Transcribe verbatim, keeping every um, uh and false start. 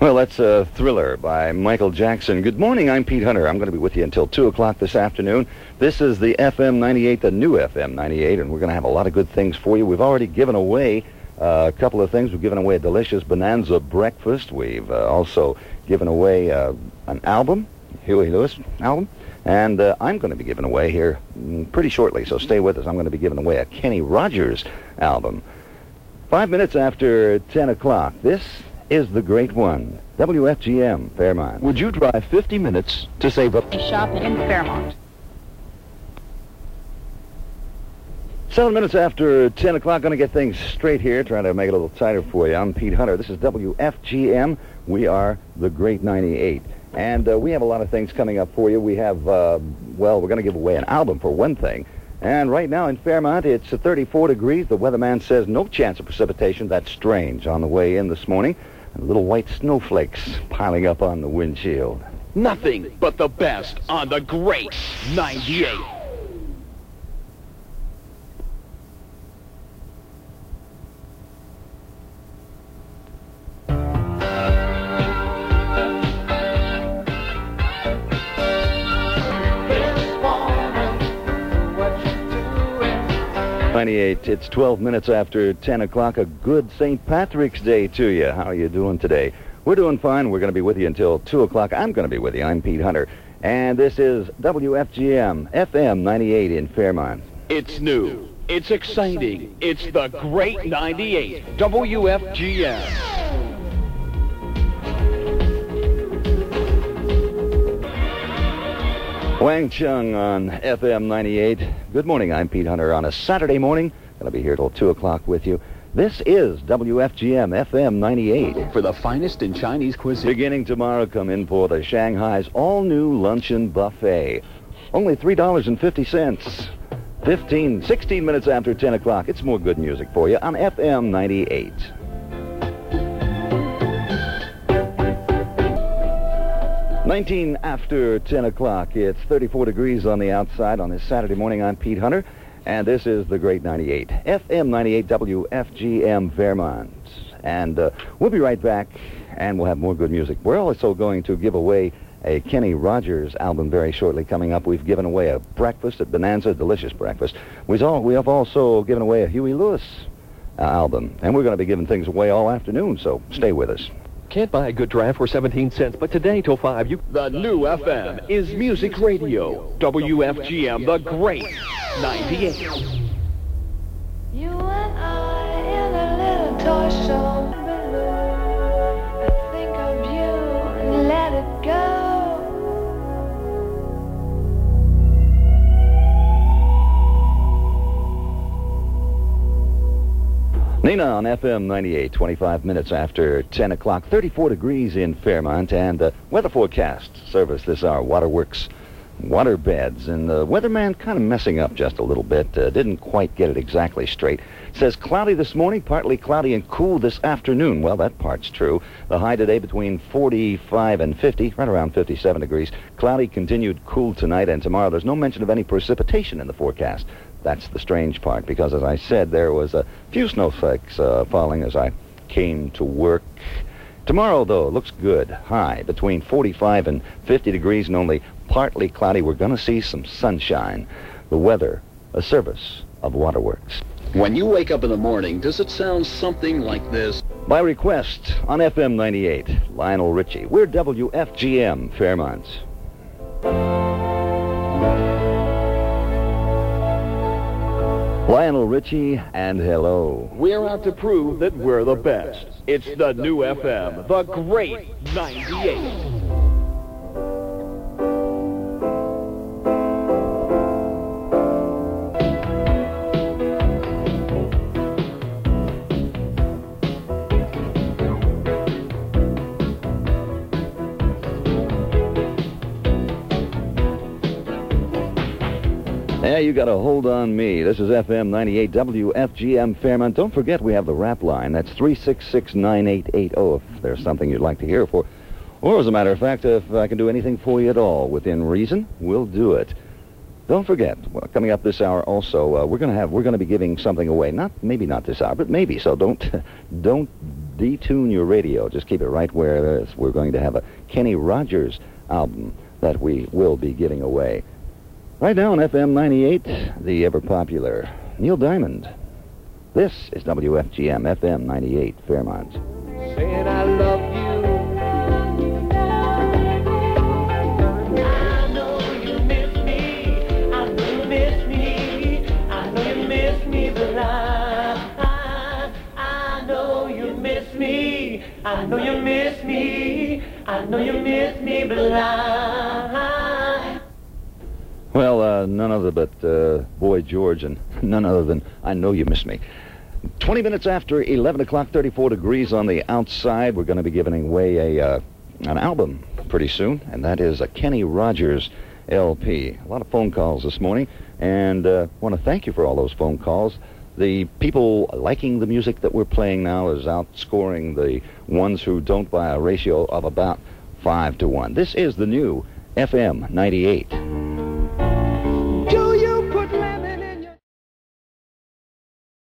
Well, that's a Thriller by Michael Jackson. Good morning, I'm Pete Hunter. I'm going to be with you until two o'clock this afternoon. This is the F M ninety-eight, the new F M ninety-eight, and we're going to have a lot of good things for you. We've already given away uh, a couple of things. We've given away a delicious Bonanza breakfast. We've uh, also given away uh, an album, Huey Lewis album. And uh, I'm going to be giving away here mm, pretty shortly, so stay with us. I'm going to be giving away a Kenny Rogers album. Five minutes after ten o'clock, this is the great one, W F G M, Fairmont. Would you drive fifty minutes to save up? Shop in Fairmont. Seven minutes after ten o'clock, going to get things straight here, trying to make it a little tighter for you. I'm Pete Hunter. This is W F G M. We are the great ninety-eight. And uh, we have a lot of things coming up for you. We have, uh, well, we're going to give away an album for one thing. And right now in Fairmont, it's thirty-four degrees. The weatherman says no chance of precipitation. That's strange on the way in this morning. And little white snowflakes piling up on the windshield. Nothing but the best on the great ninety-eight. ninety-eight, it's twelve minutes after ten o'clock. A good Saint Patrick's Day to you. How are you doing today? We're doing fine. We're going to be with you until two o'clock. I'm going to be with you. I'm Pete Hunter. And this is W F G M, F M ninety-eight in Fairmont. It's new. It's exciting. It's the great ninety-eight, W F G M. Wang Chung on F M ninety-eight. Good morning, I'm Pete Hunter on a Saturday morning. Going to be here till two o'clock with you. This is W F G M F M ninety-eight. For the finest in Chinese cuisine. Beginning tomorrow, come in for the Shanghai's all-new luncheon buffet. Only three dollars and fifty cents. Fifteen, sixteen minutes after ten o'clock. It's more good music for you on F M ninety-eight. nineteen after ten o'clock. It's thirty-four degrees on the outside on this Saturday morning. I'm Pete Hunter, and this is the great ninety-eight. F M ninety-eight W F G M Fairmont. And uh, we'll be right back, and we'll have more good music. We're also going to give away a Kenny Rogers album very shortly coming up. We've given away a breakfast at Bonanza, a delicious breakfast. We have also given away a Huey Lewis uh, album, and we're going to be giving things away all afternoon, so stay with us. Can't buy a good draft for seventeen cents, but today till five you... The new F M is Music Radio. W F G M, the great ninety-eight. You and I in a little toy show. I think of you and let it go. Nina on F M ninety-eight, twenty-five minutes after ten o'clock, thirty-four degrees in Fairmont, and uh, weather forecast service this hour, Waterworks water beds, and the weatherman kind of messing up just a little bit, uh, didn't quite get it exactly straight. Says cloudy this morning, partly cloudy and cool this afternoon. Well, that part's true. The high today between forty-five and fifty, right around fifty-seven degrees. Cloudy, continued cool tonight and tomorrow. There's no mention of any precipitation in the forecast. That's the strange part, because as I said, there was a few snowflakes uh, falling as I came to work. Tomorrow, though, looks good. High between forty-five and fifty degrees and only partly cloudy. We're going to see some sunshine. The weather, a service of Waterworks. When you wake up in the morning, does it sound something like this? By request on F M ninety-eight, Lionel Richie. We're W F G M Fairmont. Lionel Richie and hello. We're out to prove that we're the best. It's the new F M, the great ninety-eight. Yeah, you got to hold on me. This is F M ninety-eight W F G M Fairmont. Don't forget we have the rap line. That's three six six, nine eight eight zero if there's something you'd like to hear for. Or, as a matter of fact, if I can do anything for you at all within reason, we'll do it. Don't forget, well, coming up this hour also, uh, we're going to have, we're going to be giving something away. Not, maybe not this hour, but maybe. So don't, don't detune your radio. Just keep it right where it is. We're going to have a Kenny Rogers album that we will be giving away. Right now on F M ninety-eight, the ever-popular Neil Diamond. This is W F G M F M ninety-eight, Fairmont. Saying I love you. I know you miss me. I know you miss me. I know you miss me, but I, I, I know you miss me. I know you miss me. I know you miss me, but I. Well, uh, none other but uh, Boy George, and none other than I Know You Miss Me. twenty minutes after eleven o'clock, thirty-four degrees on the outside. We're going to be giving away a uh, an album pretty soon, and that is a Kenny Rogers L P. A lot of phone calls this morning, and I uh, want to thank you for all those phone calls. The people liking the music that we're playing now is outscoring the ones who don't by a ratio of about five to one. This is the new F M ninety-eight.